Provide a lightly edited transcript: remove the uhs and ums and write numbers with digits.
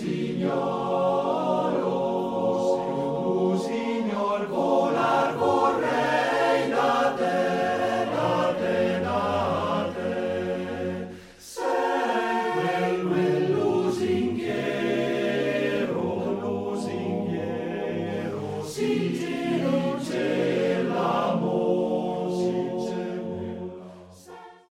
Signor, volar vorrei da te, da te. Sei quel lusinghiero, sì,